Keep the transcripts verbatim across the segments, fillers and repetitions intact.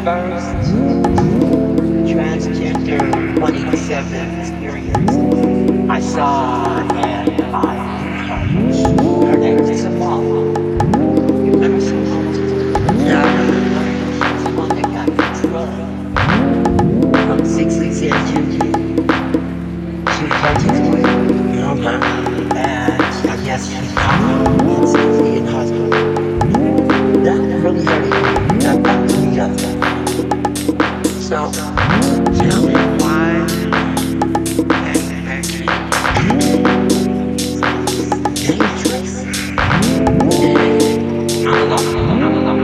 first transgender twenty-seven experience I saw in my college. Her name is Apollo. You've never seen her? Yeah. She's the one that got drugged from sixty-seven. She was twenty-two. Okay. And I guess she's now in safety in hospital. That really hurt me. That knocked me up. So, tell me why dangerous. I'm alone. I'm alone.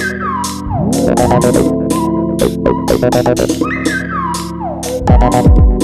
Thank you.